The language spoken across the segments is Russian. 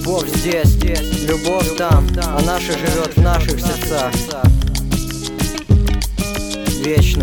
Любовь здесь, любовь там, а наша живет в наших сердцах вечно.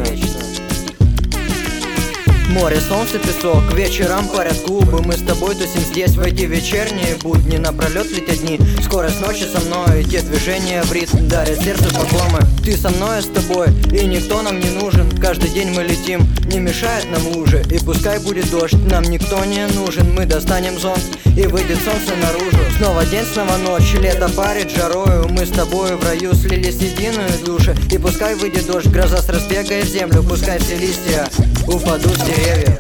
Море, солнце, песок, вечером парят клубы. Мы с тобой тусим здесь в эти вечерние будни. Напролет летят дни, скорость ночи со мной. Те движения в ритм дарят сердцу покоя. Ты со мной, я с тобой, и никто нам не нужен. Каждый день мы летим, не мешает нам лужи. И пускай будет дождь, нам никто не нужен. Мы достанем зонт, и выйдет солнце наружу. Снова день, снова ночь, лето парит жарою. Мы с тобой в раю слились в единую душу. И пускай выйдет дождь, гроза с разбегает землю. Пускай все листья упадут с деревьев.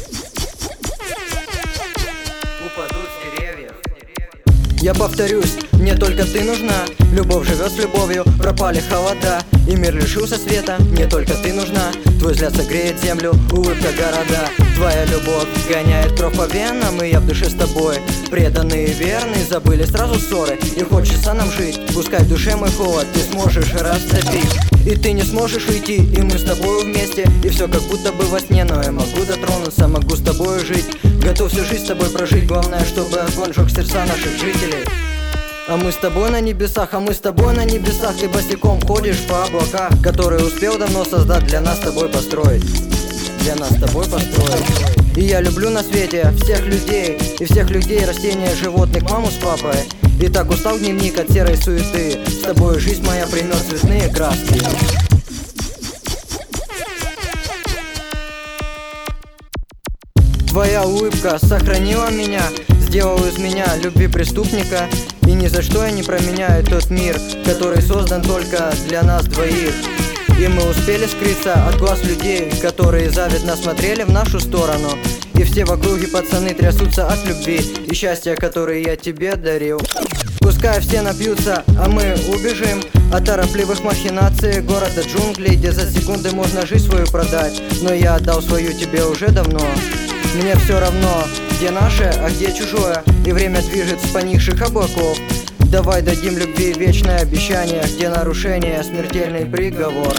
Упадут с деревьев. Я повторюсь, мне только ты нужна. Любовь живет с любовью, пропали холода, и мир лишился света. Мне только ты нужна. Твой взгляд согреет землю, улыбка города. Твоя любовь гоняет кровь по венам, и я в душе с тобой. Преданные и верные, забыли сразу ссоры. И хочется нам жить, пускай в душе мой холод ты сможешь растопить. И ты не сможешь уйти, и мы с тобой вместе. И все как будто бы во сне, но я могу дотронуться, могу с тобой жить. Готов всю жизнь с тобой прожить, главное, чтобы огонь жёг сердца наших жителей. А мы с тобой на небесах, а мы с тобой на небесах. Ты босиком ходишь по облаках, которые успел давно создать, для нас с тобой построить. Для нас с тобой построить. И я люблю на свете всех людей, и всех людей, растения, животных, маму с папой. И так устал дневник от серой суеты. С тобой жизнь моя примет цветные краски. Твоя улыбка сохранила меня, сделала из меня любви преступника. И ни за что я не променяю тот мир, который создан только для нас двоих. И мы успели скрыться от глаз людей, которые завидно смотрели в нашу сторону. И все в округе пацаны трясутся от любви и счастья, которые я тебе дарил. Пускай все напьются, а мы убежим от торопливых махинаций города джунглей, где за секунды можно жизнь свою продать. Но я отдал свою тебе уже давно. Мне все равно, где наше, а где чужое. И время движет с поникших облаков. Давай дадим любви вечное обещание, где нарушение — смертельный приговор.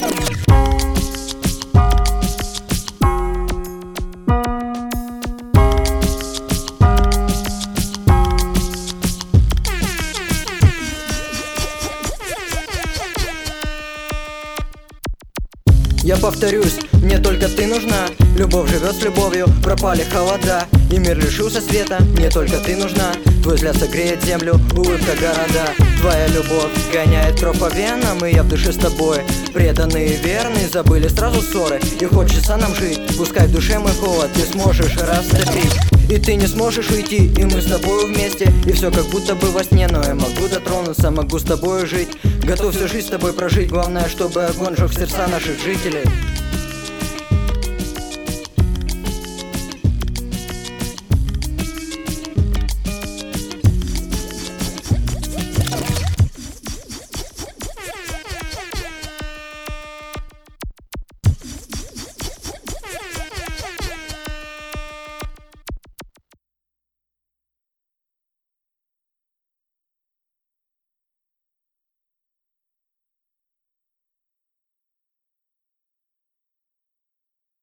Я повторюсь, мне только ты нужна. Любовь живет с любовью, пропали холода, и мир лишился света. Мне только ты нужна. Твой взгляд согреет землю, улыбка города. Твоя любовь гоняет кровь по венам, и я в душе с тобой. Преданные и верные, забыли сразу ссоры. И хочется нам жить, пускай в душе мой холод ты сможешь растопить. И ты не сможешь уйти, и мы с тобой вместе. И все как будто бы во сне, но я могу дотронуться, могу с тобой жить. Готов всю жизнь с тобой прожить, главное, чтобы огонь жёг сердца наших жителей.